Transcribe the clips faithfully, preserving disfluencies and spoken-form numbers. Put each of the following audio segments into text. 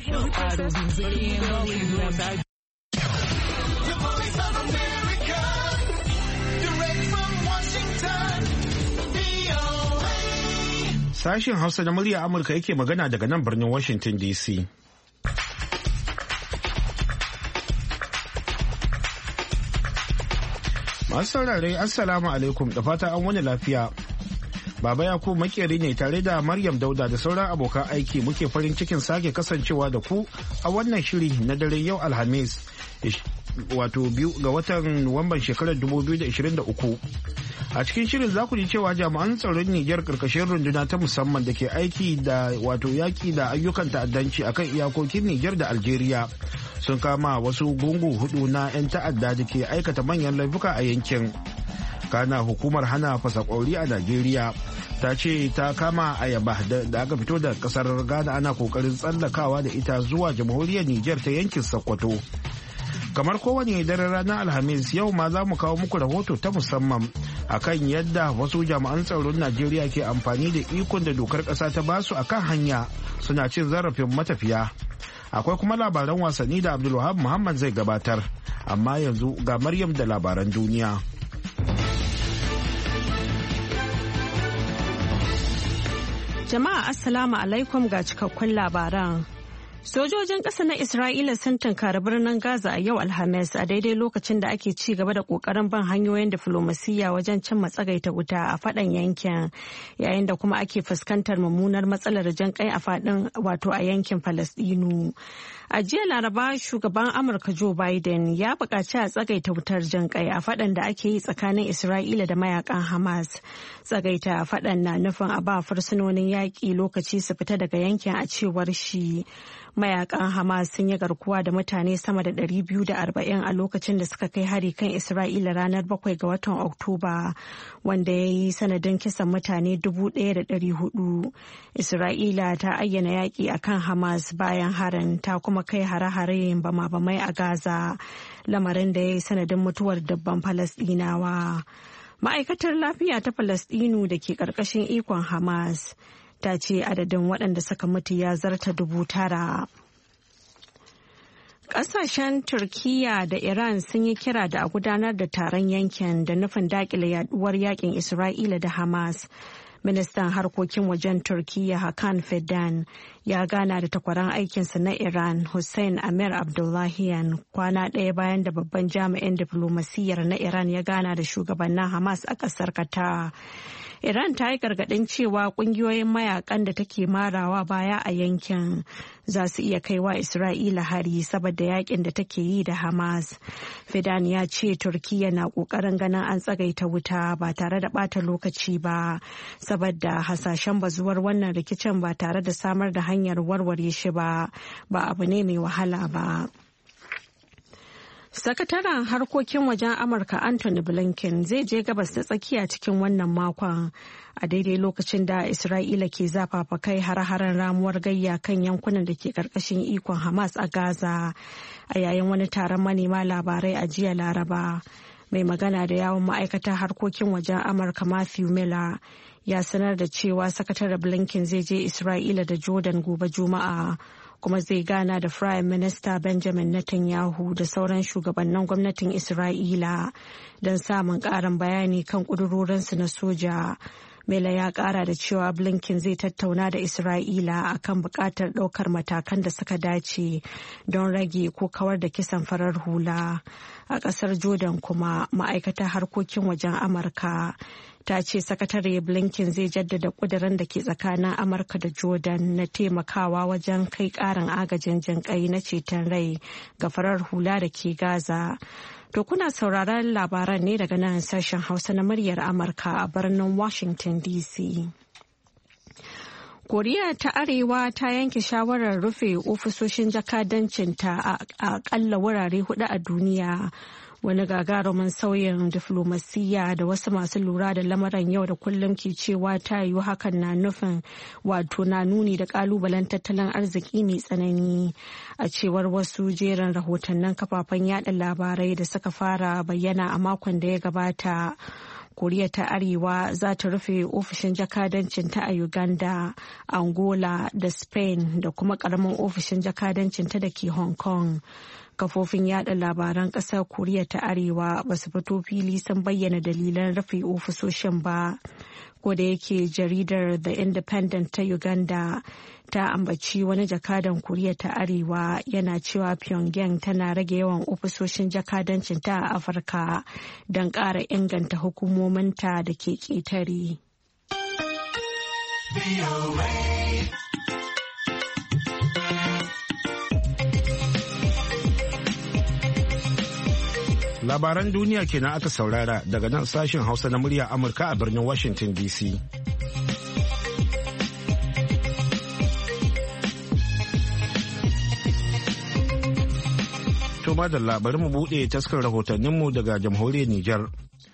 Sashen Hausa na murya Amurka yake magana daga nan birnin Washington D C. Masu saurare Assalamu alaikum da fata an wani lafiya. Baba Yakubu makeri ne tare da Maryam Dauda da sauran abokan aiki muke farin cikin sake kasancewa da ku a wannan shiri na dare yau Alhamis wato biyu ga watan Nuwamban shekarar dubu biyu da ashirin da uku. A cikin shirin za ku ji cewa jami'an tsaron Nijar karkashin runduna ta musamman da ke aiki da wato yaki da ayyukan ta'addanci akan iyakokin Nijar da Algeria sun kama wasu gungu hudu na 'yan ta'adda da ke aikata manyan laifuka a yankin. Kana hukumar hana fasakwauri a Najeriya ta ce ta kama ayaba da aka fito da kasar Ghana ana kokarin tsallakawa da ita zuwa jamhuriyar Nijar ta yankin Sokoto. Kamar kowane daren ranar Alhamis yau ma za mu kawo muku rahoto ta musamman akan yadda wasu jami'an tsaron Najeriya ke amfani da ikon da dokar ƙasa ta basu akan hanya suna cin zarafin matafiya. Akwai kuma labaran wasanni da Abdulwahab Muhammad zai gabatar, amma yanzu ga Maryam da labaran duniya. Jama'a Assalamu alaikum ga cikakkun labaran. Sojojin ƙasa na Isra'ila sun tunkari birnin Gaza a yau Alhamis a daidai lokacin da ake ci gaba da ƙoƙarin bin hanyoyin diflomasiyya wajen cimma tsagaita wuta a faɗan yankin, yayin da kuma ake fuskantar mummunar matsalar jan kai a faɗin wato a yankin Falasɗinu. A jiya Laraba shugaban Amurka Joe Biden ya buƙaci a tsagaita wutar jan kai a faɗan da ake yi tsakanin Isra'ila da mayakan Hamas. Tsagaita faɗan na nufin a ba fursunonin yaƙi lokaci su fita daga yankin a cewar shi. Mayakan Hamas sun yi garkuwa da mutane sama da ɗari biyu da arba'in a lokacin da suka kai hari kan Isra'ila ranar bakwai ga watan Oktoba, wanda ya yi sanadin kisan mutane dubu ɗaya da ɗari hudu. Isra'ila ta ayyana yaƙi a kan Hamas bayan harin ta kuma kai hare-hare bama-bamai a Gaza, lamarin da ya yi sanadin mutuwar dabban Falasɗinawa. Ma'aikatar lafiya ta Falasɗinu da ke ƙarƙashin ikon Hamas ta ce adadin waɗanda suka mutu ya zarta dubu tara. Ƙasashen Turkiyya da Iran sun yi kira da a gudanar da taron yankin da nufin daƙile yaduwar yakin Isra'ila da Hamas. Ministan harkokin wajen Turkiyya Hakan Fidan ya gana da takwaran aikinsa na Iran Hussein Amir Abdullahian kwana ɗaya bayan da babban jami'in diflomasiyyar na Iran ya gana da shugabannin Hamas a ƙasar Qatar. Iran ta yi gargaɗin cewa ƙungiyoyin mayakan da take marawa baya a yankin za su iya kaiwa Isra'ila hari saboda yakin da take yi da Hamas. Fidan ya ce Turkiyya na ƙoƙarin ganin an tsagaita wuta ba tare da ɓata lokaci ba, saboda hasashen bazuwar wannan rikicin ba tare da samar da hanyar warware shi ba, ba abu ne mai wahala ba. Sakataren harkokin wajen Amurka Anthony Blinken zai je gabas da tsakiya cikin wannan makon a daidai lokacin da Isra'ila ke zafafa kai har-haren ramuwar gayya kan yankunan da ke karkashin ikon Hamas a Gaza a yayin wani taron manema labarai a jiya Laraba. Mai magana da yawon ma'aikatar harkokin wajen Amurka Matthew Miller ya sanar da cewa Sakataren Blinken zai je Isra'ila da Jordan gobe Juma'a. Kuma zai gana da Prime Minister Benjamin Netanyahu da sauran shugabannin gwamnatin Isra'ila don samun ƙarin bayani kan ƙudurorinsu na soja. Mela ya ƙara da cewa Blinken zai tattauna da Isra'ila akan buƙatar ɗaukar matakan da suka dace don rage ko kawar da kisan farar hula. A ƙasar Jordan kuma ma'aikatar harkokin wajen Amurka ta ce sakatare Blinken zai jaddada kudirin da ke tsakanin Amurka da Jordan na taimakawa wajen kai karin agajin jinƙai na ceton rai ga farar hula da ke Gaza. To kuna sauraron labaran ne daga nan sashen Hausa na muryar Amurka a birnin Washington D C. Koriya ta Arewa ta yanke shawarar rufe ofisoshin jakadancinta a akalla wurare hudu a duniya. Wani gagarumin sauyin diflomasiyya da wasu masu lura da lamarin yau da kullum ke cewa ta yiwu hakan na nufin wato na nuni da kalubalen tattalin arziki mai tsanani, a cewar wasu jerin rahotannin kafafen yada labarai da suka fara bayyana a makon da ya gabata. Koriya ta Arewa za ta rufe ofishin jakadancinta a Uganda, Angola da Spain da kuma karamin ofishin jakadancinta da ke Hong Kong. Kafofin yada labaran kasar Koriya ta Arewa ba su fito fili sun bayyana dalilan rufe ofisoshin ba. Ko da yake jaridar The Independent ta Uganda ta ambaci wani jakadan Koriya ta Arewa yana cewa Pyongyang tana rage yawan ofisoshin jakadancinta a Afirka don ƙara inganta hukumominta da ke ƙetare. Labaran duniya kenan aka saurara daga nan sashen Hausa na murya Amurka a birnin Washington D C. To madalla bari mu buɗe taskar rahotanninmu daga jamhuriyar Nijar.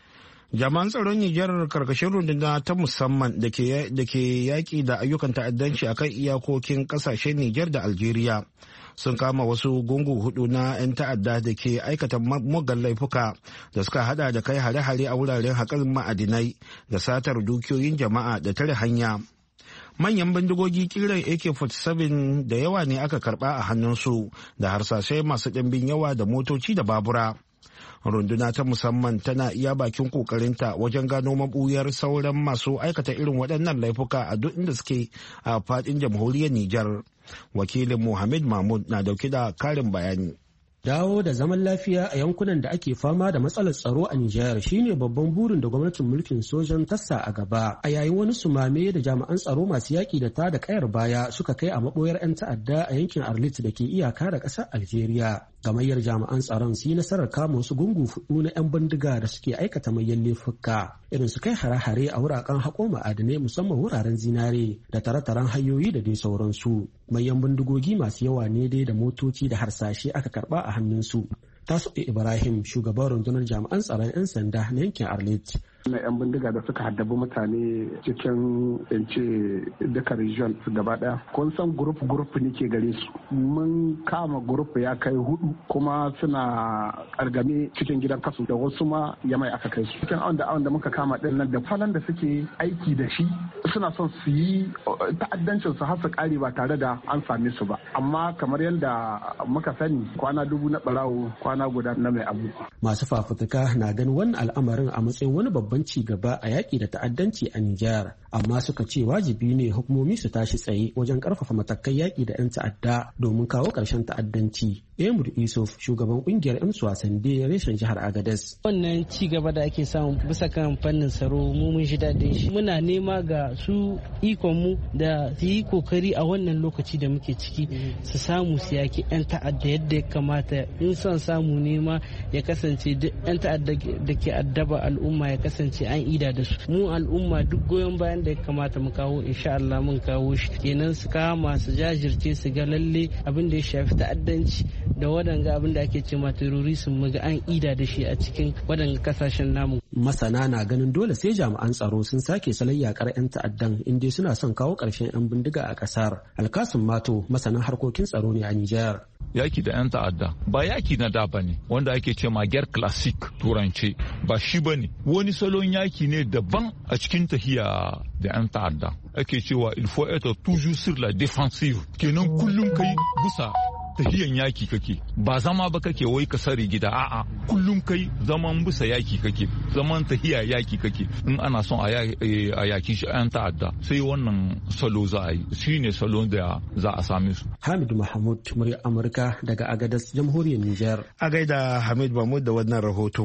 Jami'an tsaron Nijar karkashin runduna ta musamman da ke yaƙi da ayyukan ta'addanci a kan iyakokin ƙasashen Nijar da Algeria sun kama wasu gungu hudu na 'yan ta'adda da ke aikata muggan laifuka da suka hada da kai hare-hare a wuraren haƙar ma'adinai da satar dukiyoyin jama'a da tare hanya. Manyan bindigogi kiran A K forty seven da yawa ne aka karba a hannunsu da harsashai masu ɗimbin yawa da motoci da babura. Runduna ta musamman tana iya bakin kokarinta wajen gano mabuyar sauran masu aikata irin waɗannan laifuka a duk inda suke a faɗin jamhuriyar Nijar. Wakilin Mohammed Mahmud na dauke da karin bayani. Dawo da zaman lafiya a yankunan da ake fama da matsalar tsaro a Nijar shine babban burin da gwamnatin mulkin sojan tassa a gaba. A yayin wani sumame da jami'an tsaro masu yaƙi da ta da kayar baya suka kai a maɓoyar 'yan ta'adda a yankin Arlit da ke iyaka da ƙasar Algeria. Gamayyar jami'an tsaron su yi nasarar kama wasu gungu fudu na 'yan bindiga da suke aikata manyan laifuka irin su kai hare-hare a wuraren haƙo ma'adanai musamman wuraren zinare da tare-taren hanyoyi da dai sauransu. Manyan bindigogi masu yawa ne dai da motoci da harsashe aka karba a hannunsu. Tasu Ibrahim shugaban rundunar jami'an tsaron 'yan sanda na yankin Arlit. na 'yan bindiga da suka haddabi mutane cikin in ce duka region gaba daya kun san group group ne ke gare su mun kama group ya kai hudu kuma suna kargame cikin gidan kasu da wasu ma ya mai aka kai su cikin awon da awon da muka kama din nan da falan da suke aiki da shi suna son su yi ta'addancin su har su kare ba tare da an same su ba amma kamar yadda muka sani kwana dubu na barawo kwana guda na mai abu. Masu fafutuka na ganin wannan al'amarin a matsayin wani babban ci gaba a yaƙi da ta'addanci a Nijar, amma suka ce wajibi ne hukumomi su tashi tsaye wajen ƙarfafa matakan yaƙi da 'yan ta'adda domin kawo ƙarshen ta'addanci. Emir Isuf, shugaban ƙungiyar 'yan wasan da reshen jihar Agadez. Wannan ci gaba da ake samu bisa kan fannin tsaro mu mun ji daɗin shi. Muna nema ga su ikon mu da su yi kokari a wannan lokaci da muke ciki su samu su yaƙi 'yan ta'adda yadda ya kamata. In son samu nema ya kasance duk 'yan ta'adda da ke addaba al'umma ya kasance an ida da su. Mu al'umma duk goyon bayan da ya kamata mu kawo insha Allah mun kawo shi. Kenan su kama su jajirce su ga lalle abin da ya shafi ta'addanci da waɗanga abin da ake cewa terrorism mu ga an ida da shi a cikin waɗanga kasashen namu. Masana na ganin dole sai jami'an tsaro sun sake salon yakar 'yan ta'addan inda suna son kawo ƙarshen 'yan bindiga a ƙasar. Alkasun Mato masanin harkokin tsaro ne a Nijar. Yaki da 'yan ta'adda ba yaki na da ba ne wanda ake ce magyar classic turance ba shi ba ne wani salon yaki ne daban a cikin tahiya da 'yan ta'adda ake cewa il faut être toujours sur la défensive kenan kullum kai bisa tahiyan yaki kake ba zama ba kake wai ka sare gida a'a kullum kai zaman bisa yaki kake zaman tahiya yaki kake in ana son a yaki shi 'yan ta'adda sai wannan salo za a yi shine salon da za a same su. Hamid Mahmud murya Amurka daga Agadez jamhuriyar Nijar. A gaida Hamid Mahmud da wannan rahoto.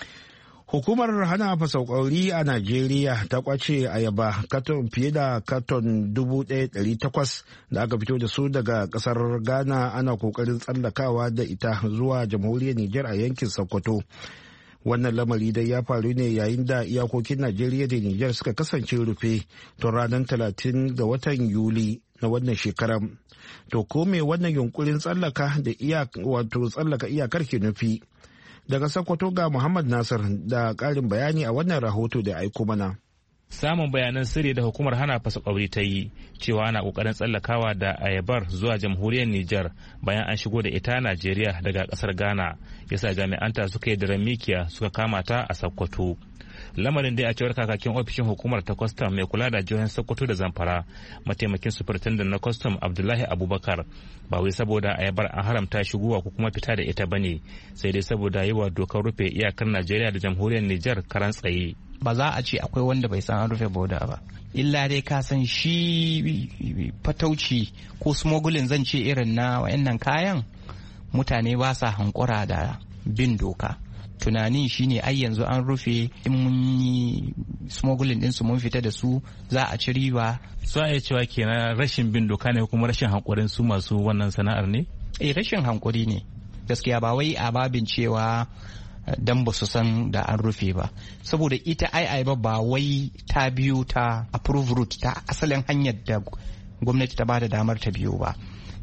Hukumar hana fasaukauri a Najeriya ta kwace ayaba katon fiye da katon dubu ɗaya ɗari takwas da aka fito da su daga ƙasar Ghana ana kokarin tsallakawa da ita zuwa jamhuriyar Nijar a yankin Sokoto. Wannan lamari dai ya faru ne yayin da iyakokin Najeriya da Nijar suka kasance rufe tun ranar talatin ga watan Yuli na wannan shekarar. To ko me wannan yunkurin tsallaka da wato tsallaka iyakar ke nufi? Daga Sokoto ga Muhammad Nasir da ƙarin bayani a wannan rahoto da aiko mana. samun bayanan sirri da hukumar hana fasa kwauri ta yi cewa ana kokarin tsallakawa da ayabar zuwa jamhuriyar Nijar bayan an shigo da ita Najeriya daga kasar Ghana yasa jami'anta suka yi daren mikiya suka kama ta a Sokoto. Lamarin dai a cewar kakakin ofishin hukumar ta kwastam mai kula da jihohin Sokoto da Zamfara mataimakin superintendent na kwastam Abdullahi Abubakar ba wai saboda ayabar an haramta shigowa ko kuma fita da ita bane sai dai saboda yi wa dokar rufe iyakar Najeriya da jamhuriyar Nijar karan tsaye. Ba za a ce akwai wanda bai san an rufe boda ba, illa dai ka san shi fatauci ko smuggling zan ce irin na wayannan kayan mutane ba sa hankura da bin doka. Tunanin shine ai yanzu an rufe in mun yi smuggling din su mun fita da su za a ci riba. Su a cewa kenan rashin bin doka ne kuma rashin hankurin su masu wannan sana'ar ne? Eh rashin hankuri ne gaskiya, ba wai a babin cewa dan ba su san da an rufe ba, saboda ita ai ai ba wai ta biyo ta approve route ta asalin hanyar da gwamnati ta bada damar ta biyo ba,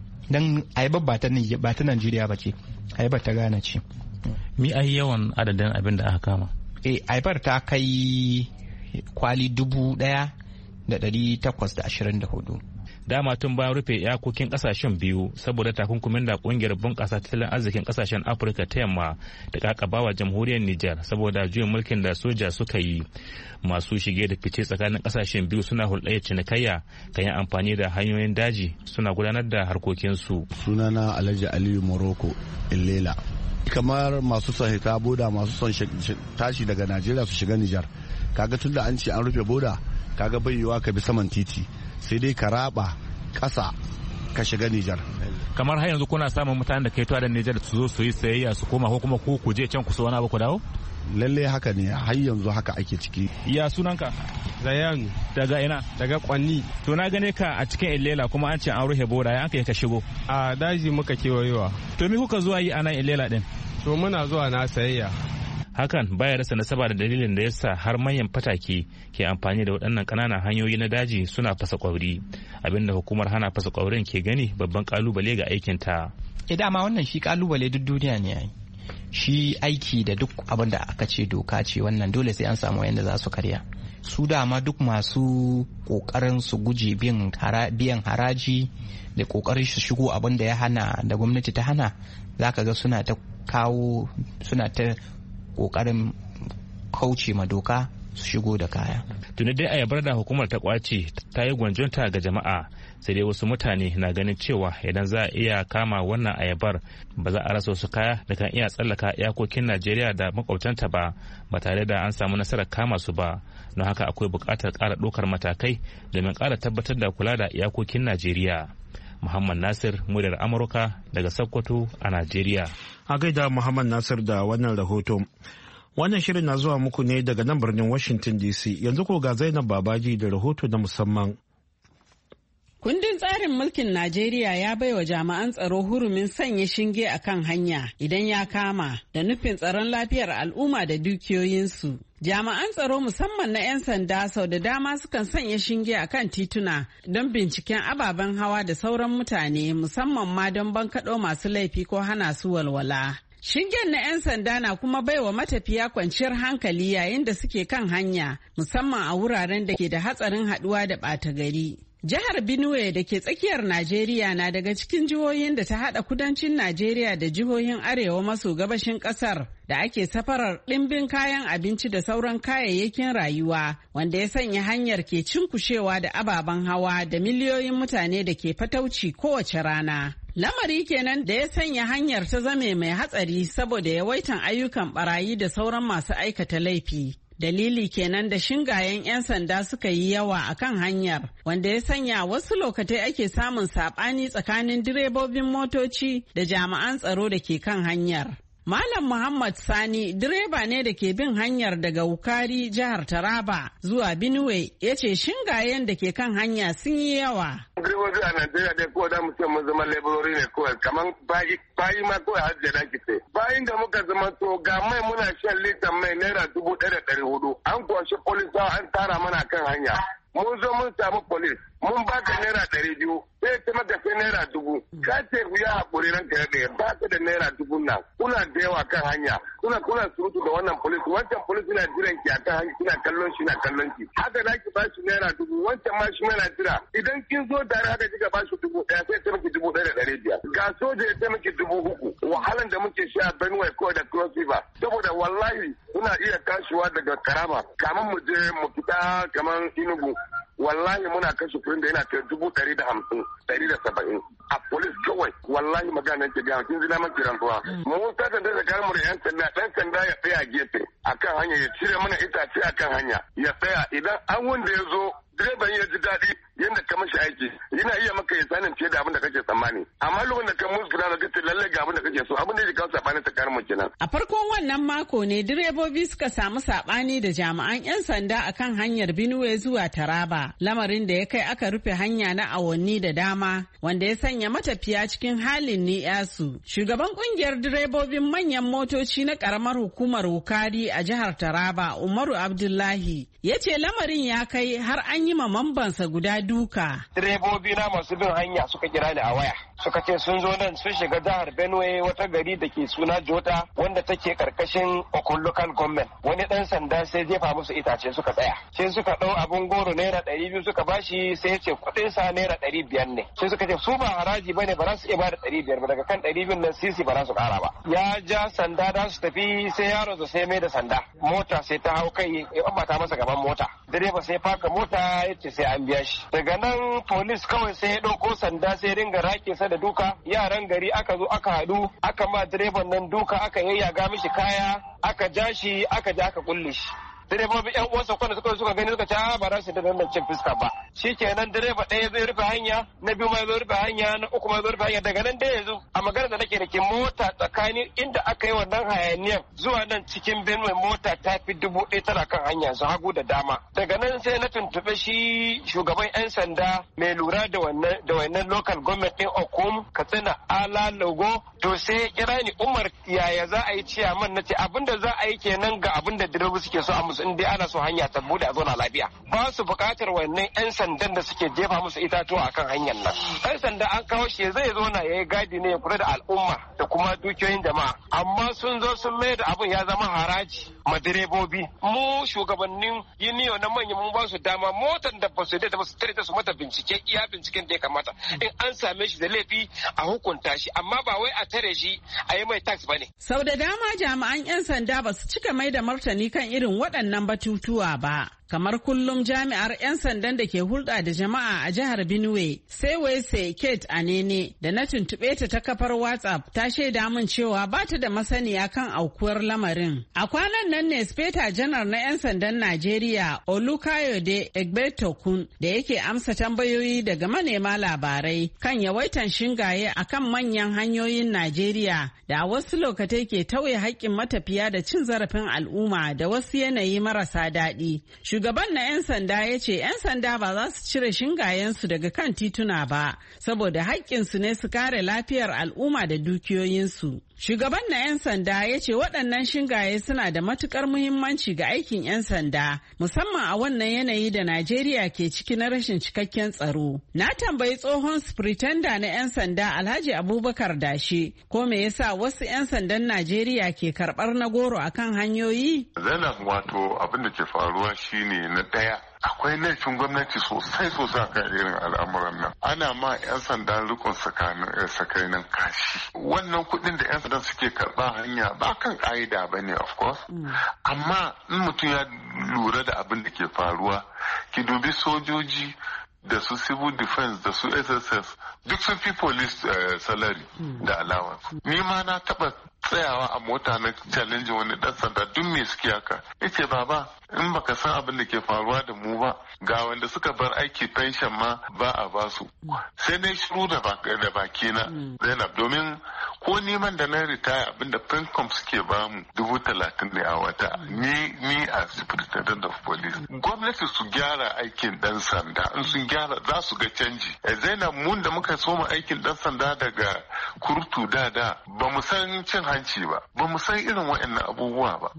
dan ai ba ta ba ta Najeriya ba ce, ai ba ta Ghana ce. Mi ai yawan adadin abin da aka kama? Eh aibar ta kai kwali dubu daya da dari takwas da ashirin da hudu. Dama tun bayan rufe iyakokin kasashen biyu saboda takunkumin da kungiyar bunƙasa tattalin arzikin kasashen Afirka ta yamma da kakabawa jamhuriyar Nijar saboda juyin mulkin da soja suka yi, masu shige da fice tsakanin kasashen biyu suna hulɗayar cinikayya kan yi amfani da hanyoyin daji suna gudanar da harkokinsu. Sunana Alhaji Aliyu Morocco Illela. Kamar masu son hita boda, masu son tashi daga Najeriya su shiga Nijar, kaga tun da an ce an rufe boda, kaga bai yiwa ka bi saman titi, sai dai ka raba ƙasa ka shiga Nijar. Kamar har yanzu kuna samun mutanen da kai tuwa da Nijar su zo su yi sayayya su koma ko kuma ku ku je can ku so wani abu ku dawo? Lalle haka ne, har yanzu haka ake ciki. Ya sunanka? Zayanu. Daga ina? Daga Kwanni. To na gane ka a cikin Ilela kuma an ce an rufe boda, ya aka ka shigo? A daji muka kewayewa. To me kuka zuwa yi a nan Ilela din? To muna zuwa na sayayya. Hakan baya rasa nasaba da dalilin da yasa har manyan fataki ke amfani da waɗannan ƙananan hanyoyi na daji suna fasa ƙwauri, abinda hukumar hana fasa ƙwaurin ke gani babban kalubale ga aikinta. E dama wannan shi kalubale duk duniya ne yayi. Shi aiki da duk abin da aka ce doka ce wannan dole sai an samu yanda za su karya. Su dama duk masu kokarin su guje biyan haraji da kokarin su shigo abin da ya hana da gwamnati ta hana, zaka ga suna ta kawo suna ta kokarin kauce ma doka su shigo da kaya. Tuni dai ayabar da hukumar ta kwace ta yi gwanjonta ga jama'a, sai dai wasu mutane na ganin cewa idan za a iya kama wannan ayabar ba za a rasa wasu kaya da kan iya tsallaka iyakokin Najeriya da makwabtanta ba ba tare da an samu nasarar kama su ba. Don haka akwai buƙatar ƙara ɗaukar matakai domin ƙara tabbatar da kula da iyakokin Najeriya. Muhammad Nasir, muryar Amurka daga Sokoto a Najeriya. A gaida Muhammad Nasir da wannan rahoto. Wannan shirin na zuwa muku ne daga nan birnin Washington D C. Yanzu ko ga Zainab Babaji da rahoto na musamman. Kundin tsarin mulkin Najeriya ya baiwa jami'an tsaro hurumin sanya shinge a kan hanya idan ya kama da nufin tsaron lafiyar al'umma da dukiyoyinsu. Jami'an tsaro musamman na 'yan sanda sau da dama sukan sanya shinge a kan tituna don binciken ababen hawa da sauran mutane, musamman ma don bankaɗo masu laifi ko hana su walwala. Shingen na 'yan sanda na kuma baiwa matafiya kwanciyar hankali yayin da suke kan hanya, musamman a wuraren da ke da hatsarin haɗuwa da ɓata gari. Jihar Benue da ke tsakiyar Najeriya na daga cikin jihohin da ta haɗa kudancin Najeriya da jihohin arewa maso gabashin ƙasar da ake safarar ɗimbin kayan abinci da sauran kayayyakin rayuwa, wanda ya sanya hanyar ke cinkushewa da ababen hawa da miliyoyin mutane da ke fatauci kowace rana. Lamari kenan da ya sanya hanyar ta zame mai hatsari saboda yawaitan ayyukan barayi da sauran masu aikata laifi. Dalili kenan da shingayen 'yan sanda suka yi yawa a kan hanyar, wanda ya sanya wasu lokatai ake samun saɓani tsakanin direbobin motoci da jami'an tsaro da ke kan hanyar. Malam Muhammad Sani direba ne da ke bin hanyar daga Wukari jihar Taraba zuwa Benue, ya ce shingayen da ke kan hanya sun yi yawa. Direbobi a Najeriya dai ko da mu ce mun zama laborori ne kawai, kamar bayi bayi ma kawai har da daki ce. Bayin da muka zama to ga mai muna shan litan mai naira dubu ɗaya da ɗari hudu. An kwashi polisawa an tara mana kan hanya. Mun zo mun samu polis. mun baka naira ɗari biyu sai ta maka sai naira dubu ka ce ku ya haƙuri ranka ya ɗaya ba ka da naira dubu nan kuna da yawa kan hanya kuna kuna surutu da wannan polis wancan polis na jiran ki a kan hanya kina kallon shi na kallon ki haka za ki ba shi naira dubu wancan ma shi yana jira idan kin zo tare haka kika ba shi dubu ɗaya sai ta miki dubu ɗaya da ɗari biyar ga soja ya ta miki dubu uku wahalan da muke sha Benue ko da Cross River saboda wallahi muna iya tashiwa daga Karama kamar mu je mu fita kamar Enugu wallahi muna kashe kuɗin da yana kai dubu ɗari da hamsin ɗari da saba'in a polis kawai wallahi magana ke gaya kin zina maki rantsuwa mu ta da da kar mu da yan sanda dan sanda ya tsaya gefe akan hanya ya cire mana itace akan hanya ya tsaya idan an wanda ya zo direban ya ji daɗi yadda ka mashi aiki yana iya maka ya sanin fiye da abin da kake tsammani amma lokacin da ka musu da kace lalle ga abin da kake so abin da ya kawo sabani ta karin kenan. A farkon wannan mako ne direbobi suka samu sabani da jami'an 'yan sanda akan hanyar Benue zuwa Taraba lamarin da ya kai aka rufe hanya na awanni da dama wanda ya sanya matafiya cikin halin ni'yasu. Shugaban kungiyar direbobin manyan motoci na karamar hukumar Wukari a jihar Taraba Umaru Abdullahi ya ce lamarin ya kai har an yi ma mambansa guda duka. Direbobi na masu bin hanya suka kira ni a waya. Suka ce sun zo nan sun shiga jihar Benue wata gari da ke suna Jota wanda take karkashin Okun Local Government. Wani dan sanda sai jefa musu itace suka tsaya. Sai suka ɗau abun goro naira ɗari biyu suka bashi sai ya ce kuɗin sa naira ɗari biyar ne. Sai suka ce su ba haraji bane ba za su iya ba da ɗari biyar ba daga kan ɗari biyar nan sisi ba za su ƙara ba. Ya ja sanda za su tafi sai yaro da sai mai da sanda. Mota sai ta hau kai ya ɓambata masa gaban mota. Direba sai faka mota ya ce sai an biya shi. Daga nan polis kawai sai ya ɗauko sanda sai ringa rake sa da duka. Yaran gari aka zo aka haɗu aka ma direban nan duka aka yayyaga mishi kaya aka ja shi aka ja aka kulle shi. Direbobi yan uwansa kwanda suka suka gani suka ce a ba za su da nan cin fuska ba. Shikenan direba ɗaya zai rufe hanya, na biyu ma zai rufe hanya, na uku ma zai rufe hanya daga nan dai yanzu a magana da nake da ke mota tsakanin inda aka yi wannan hayaniyan zuwa nan cikin Benue mota ta fi dubu ɗaya tana kan hanya su hagu da dama. Daga nan sai na tuntuɓe shi shugaban yan sanda mai lura da wannan da wannan local government ɗin Okum Katsina Ala Logo to sai ya kira ni Umar yaya za a yi ciyaman na ce abinda za a yi kenan ga abinda direbobi suke so a musu in dai ana so hanya ta bude a zauna lafiya ba su buƙatar wannan yan sandan da suke jefa musu itatuwa akan hanyar nan yan sanda an kawo shi zai zo na yayi gadi ne ya kula da al'umma da kuma dukiyoyin jama'a amma sun zo sun mai da abin ya zama haraji ma direbobi mu shugabannin yiniyo na manyan mun ba su dama motar da ba su da ba su tare da su mata bincike iya binciken da ya kamata in an same shi da laifi a hukunta shi amma ba wai a tare shi a yi mai tax bane. Sau da dama jami'an 'yan sanda ba su cika mai da martani kan irin waɗannan batutuwa ba. Kamar kullum jami'ar 'yan sandan da ke hulɗa da jama'a a jihar Benue, sai wai sai Kate Anene da na tuntuɓe ta ta kafar WhatsApp ta shaida min cewa ba ta da masaniya kan aukuwar lamarin. A kwanan nan ne Speta Janar na 'yan sandan Najeriya Olukayode Egbetokun da yake amsa tambayoyi daga manema labarai kan yawaitan shingaye a kan manyan hanyoyin Najeriya da a wasu lokatai ke tauye haƙƙin matafiya da cin zarafin al'umma da wasu yanayi marasa daɗi. Shugaban na 'yan sanda ya ce 'yan sanda ba za su cire shingayensu daga kan tituna ba, saboda haƙƙinsu ne su kare lafiyar al'umma da dukiyoyinsu. Shugaban na 'yan sanda ya ce waɗannan shingaye suna da matukar muhimmanci ga aikin 'yan sanda, musamman a wannan yanayi da Najeriya ke ciki na rashin cikakken tsaro. Na tambayi tsohon Superintendent na 'yan sanda Alhaji Abubakar Dashe ko me yasa wasu 'yan sandan Najeriya ke karɓar na goro akan hanyoyi? Zainab wato abin da ke faruwa shine na ɗaya. Akwai laifin gwamnati sosai sosai kan irin al'amuran nan. Ana ma 'yan sandan rikon sakainan kashi. Wannan kuɗin da 'yan sandan suke karɓa hanya ba kan ƙa'ida ba ne of course. Amma in mutum ya lura da abin da ke faruwa, ki dubi sojoji da su civil defense da su S S S duk sun fi police uh, salary da allowance. Ni ma na taɓa tsayawa a mota na challenge wani dan sanda duk me suke haka yace baba in baka san abin da ke faruwa da mu ba ga wanda suka bar aiki pension ma ba a basu sai na shiru da baki na Zainab domin ko neman da na ritaya abin da Pencom suke ba mu dubu talatin ne a wata ni ni a superintendent of police gwamnati su gyara aikin dan sanda in sun gyara za su ga canji Zainab mun da muka soma aikin dan sanda daga kurtu da da ba mu san cin hanci ba ba mu san irin waɗannan abubuwa ba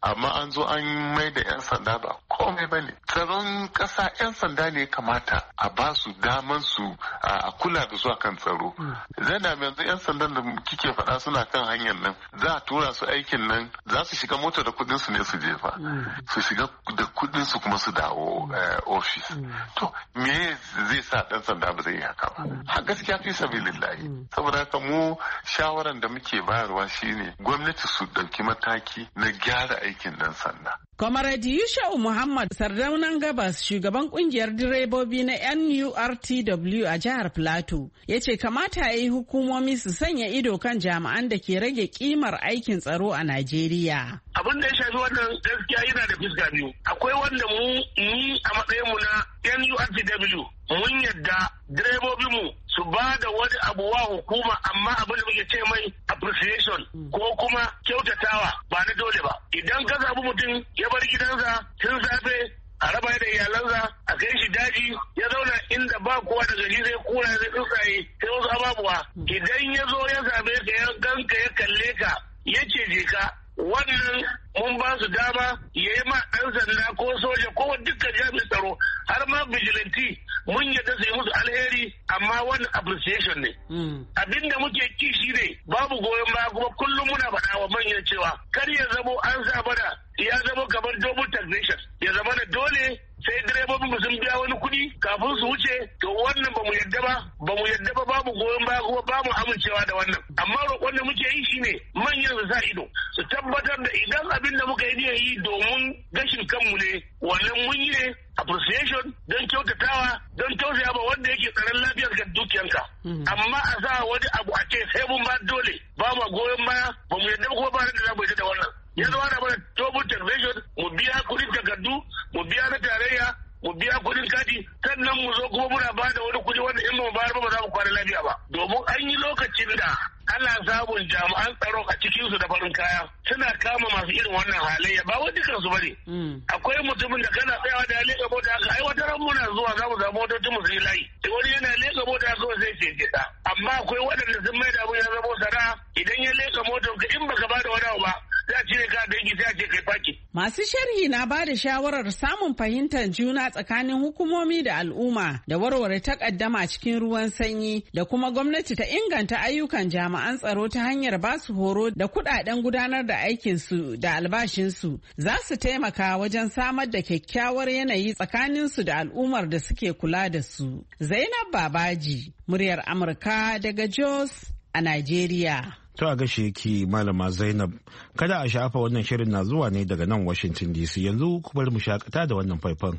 amma an zo an mai da 'yan sanda ba komai ba ne. Tsaron ƙasa 'yan sanda ne kamata a ba su daman su a kula da su akan tsaro. Zana yanzu 'yan sandan da kike faɗa suna kan hanyar nan za a tura su aikin nan za su shiga mota da kuɗin su ne su jefa su shiga da kuɗin su kuma su dawo ofis. To me zai sa ɗan sanda ba zai yi haka ba? Ha gaskiya fi sabilillahi. Saboda haka mu shawaran da muke bayarwa shine gwamnati su ɗauki mataki na gyara aikin ɗan sanda. Comrade Yushau Muhammad Sardaunan Gabas shugaban kungiyar direbobi na N U R T W a jihar Plateau ya ce kamata ya yi hukumomi su sanya ido kan jami'an da ke rage kimar aikin tsaro a Najeriya. Abin da ya shafi wannan gaskiya yana da fiska biyu. Akwai wanda mu ni a matsayin mu na N U R T W mun yadda direbobinmu su ba da wani abu wa hukuma amma abin da muke ce mai appreciation ko kuma kyautatawa ba na dole ba. Idan ka zabi mutum ya bar gidansa tun safe a raba da iyalansa a kai shi daji ya zauna inda ba kowa daga shi sai kura sai tsuntsaye sai wasu ababuwa idan ya zo ya zabe ka ya ganka ya kalle ka ya ce je ka wannan mun ba su dama ya yi ma ɗan sanda ko soja ko dukkan jami'in tsaro har ma vigilante mun yadda su yi musu alheri amma wani appreciation ne. Abinda muke ki shi ne babu goyon baya kuma kullum muna faɗa wa manyan cewa kar ya zamo an sa bada ya zama kamar double taxation ya zama da dole sai direbobin mu sun biya wani kuɗi kafin su wuce to wannan ba mu yadda ba ba mu yadda ba babu goyon baya kuma ba mu amincewa da wannan amma roƙon da muke yi shine manyan su sa ido su tabbatar da idan abin da muka yi yi domin gashin kanmu ne wannan mun yi ne appreciation don kyautatawa don tausaya ba wanda yake tsaron lafiyar ga dukiyanka amma a sa wani abu a ce sai mun ba dole ba mu goyon baya ba mu yadda kuma ba da za mu yadda da wannan ya zama da mana double taxation mu biya kudin takardu mu biya na tarayya mu biya kudin kati sannan mu zo kuma muna ba da wani kudi wanda in ba mu bayar ba ba za mu kwana lafiya ba domin an yi lokacin da ana samun jami'an tsaro a cikin su da farin kaya suna kama masu irin wannan halayya ba wai dukan su bane akwai mutumin da kana tsayawa da leka mota haka ai wata ran muna zuwa za mu samu motocin mu su yi layi wani yana leka mota haka sai ce gida amma akwai waɗanda sun mai da abin ya zama sana'a idan ya leka motar ka in baka ba da wani abu ba za a cire ka dangi sai a ce kai faki. Masu sharhi na ba da shawarar samun fahimtar juna tsakanin hukumomi da al'umma da warware takaddama cikin ruwan sanyi da kuma gwamnati ta inganta ayyukan jami'an tsaro ta hanyar ba su horo da kudaden gudanar da aikinsu da albashinsu za su taimaka wajen samar da kyakkyawar yanayi tsakaninsu da al'ummar da suke kula da su. Zainab Babaji, muryar Amurka daga Jos a Najeriya. To a gashe ki malama Zainab, kada a shafa wannan shirin na zuwa ne daga nan Washington D C yanzu ku bari mu shakata da wannan faifan.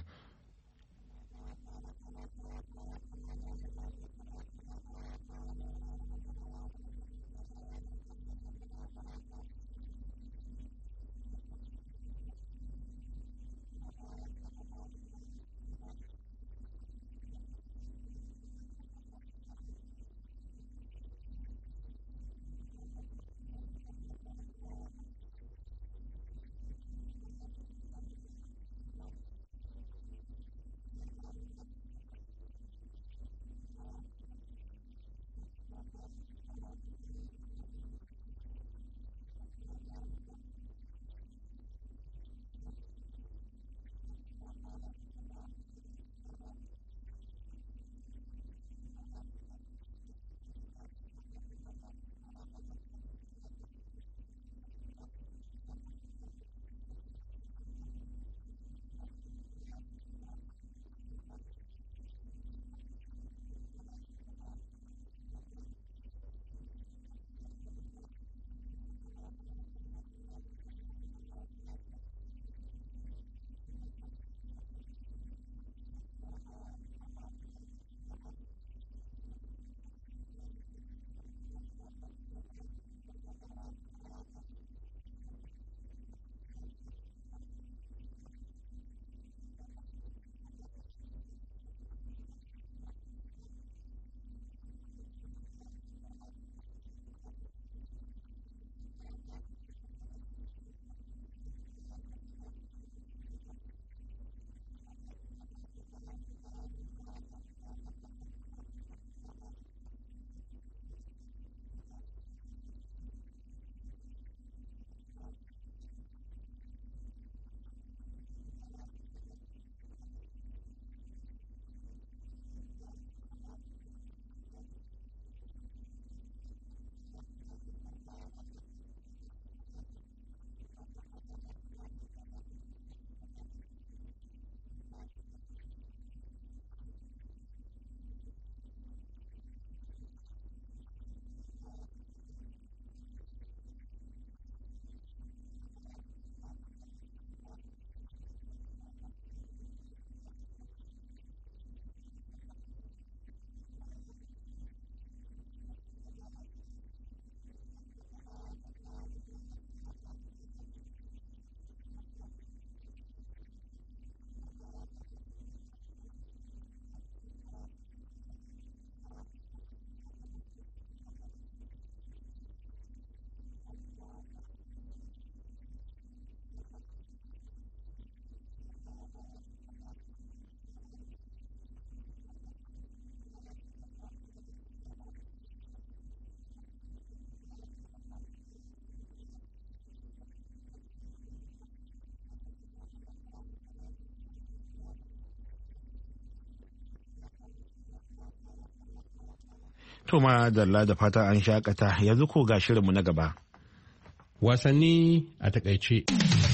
To ma dalla da fata an shakata yanzu ko ga shirinmu na gaba. Wasanni a takaice.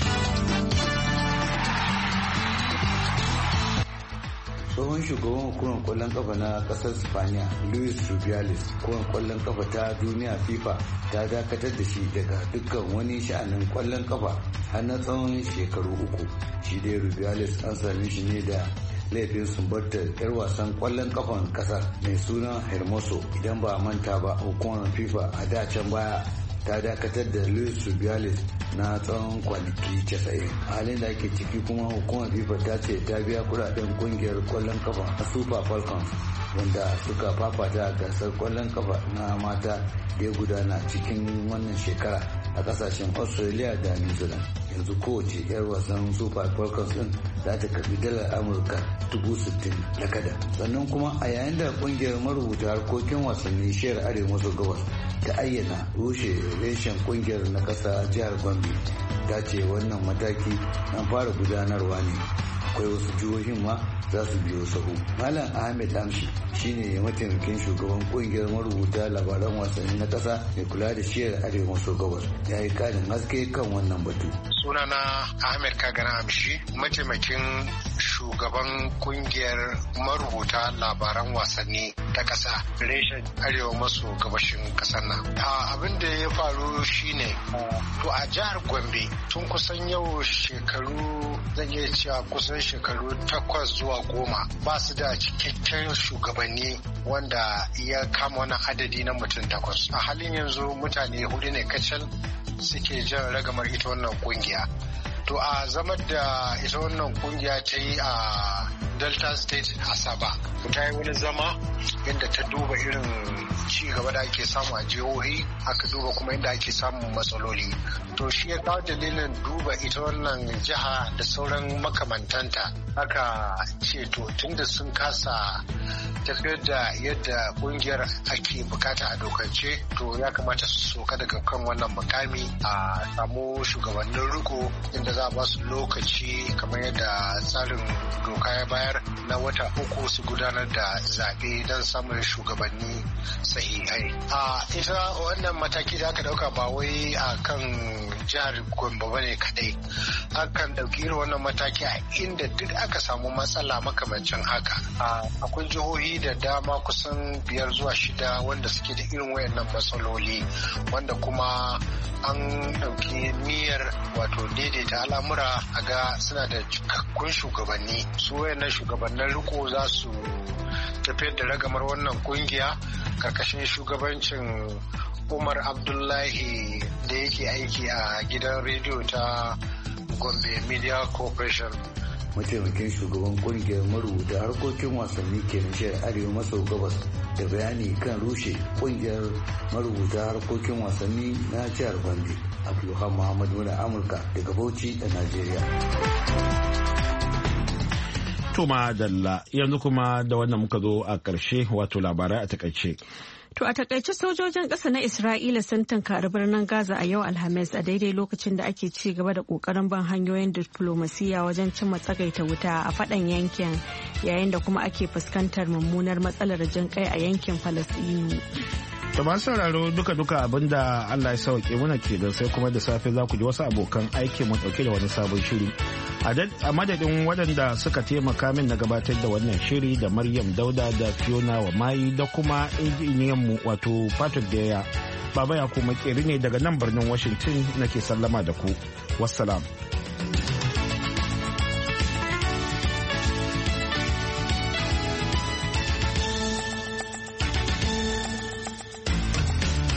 Tsohon shugaban hukumar kwallon kafa na kasar Spaniya Luis Rubiales, hukumar kwallon kafa ta duniya FIFA ta dakatar da shi daga dukkan wani sha'anin kwallon kafa har na tsawon shekaru uku. Shi dai Rubiales an same shi ne da laifin sumbatar yar wasan kwallon kafan kasar mai suna Hermoso. Idan ba manta ba, hukumar FIFA a da can baya ta dakatar da Luis Rubiales na tsawon kwanaki casa'in. A halin da ake ciki kuma hukumar FIFA ta ce ta biya kudaden kungiyar kwallon kafa a Super Falcons wanda suka fafata a gasar kwallon kafa na mata da ya gudana cikin wannan shekara a kasashen Australia da New Zealand. Yanzu kowace 'yar wasan Super Falcons din za ta karbi dalar Amurka dubu sittin da kada. Sannan kuma a yayin da kungiyar marubuta harkokin wasanni shiyar arewa maso gabas ta ayyana rushe reshen kungiyar na kasa jihar Gombe, ta ce wannan mataki an fara gudanarwa ne, akwai wasu jihohin ma za su biyo sahu. Malam Ahmed Amshi shine mataimakin shugaban kungiyar marubuta labaran wasanni na kasa mai kula da shiyar arewa maso gabas, ya yi karin haske kan wannan batu. Sunana Ahmed Kagana Amshi, mataimakin shugaban kungiyar marubuta labaran wasanni ta kasa reshen arewa maso gabashin kasar nan. Abin da ya faru shine to a jihar Gombe tun kusan yau shekaru zan iya cewa kusan shekaru takwas zuwa goma ba su da cikakken shugabanni wanda ya kama wani adadi na mutum takwas. A halin yanzu mutane hudu ne kacal suke jan ragamar ita wannan kungiya. To a zamar da ita wannan kungiya ta yi a Delta State Asaba, ta yi wani zama inda ta duba irin ci gaba da ake samu a jihohi, aka duba kuma inda ake samun matsaloli. To shi ya kawo dalilin duba ita wannan jiha da sauran makamantanta. Aka ce to tunda sun kasa tafiyar da yadda kungiyar ake bukata a dokance, to ya kamata su soka daga kan wannan mukami a samu shugabannin riko inda za a ba su lokaci kamar yadda tsarin doka ya bayar na wata uku su gudanar da zaɓe don samun shugabanni sahihai. A ita wannan mataki da aka dauka ba wai a kan jihar Gombe ba ne kadai, akan dauki irin wannan mataki a inda duk aka samu matsala makamancin haka. Akwai jihohi da dama kusan biyar zuwa shida wanda suke da irin wayannan matsaloli, wanda kuma an dauki niyyar wato daidaita al'amura a ga suna da cikakkun shugabanni. Su wayannan shugabannin riko za su tafiyar da ragamar wannan kungiya karkashin shugabancin Umar Abdullahi da yake aiki a gidan rediyo ta Gombe Media Corporation. Mataimakin shugaban kungiyar marubuta harkokin wasanni ke nishiyar arewa maso gabas da bayani kan rushe kungiyar marubuta harkokin wasanni na jihar Gombe. Abdulhamid Muhammad Muna Amurka daga Bauchi da Najeriya. Tuma Dalla, yanzu kuma da wannan muka zo a ƙarshe wato labarai a takaice. To a takaice sojojin ƙasa na Isra'ila sun tunkari birnin Gaza a yau Alhamis a daidai lokacin da ake ci gaba da ƙoƙarin ban hanyoyin diflomasiyya wajen cimma tsagaita wuta a faɗan yankin, yayin da kuma ake fuskantar mummunar matsalar jin kai a yankin Falasɗinu. To ba sauraro duka-duka abinda Allah ya sauke muna ke da sai kuma da safe za ku ji wasu abokan aiki mu dauke da wani sabon shiri. A madadin waɗanda suka taimaka min na gabatar da wannan shiri da Maryam Dauda da Fiona wa Mayi da kuma injiniyanmu wato Patrick Deya. Baba ya kuma keri ne daga nan birnin Washington nake sallama da ku. Wassalam.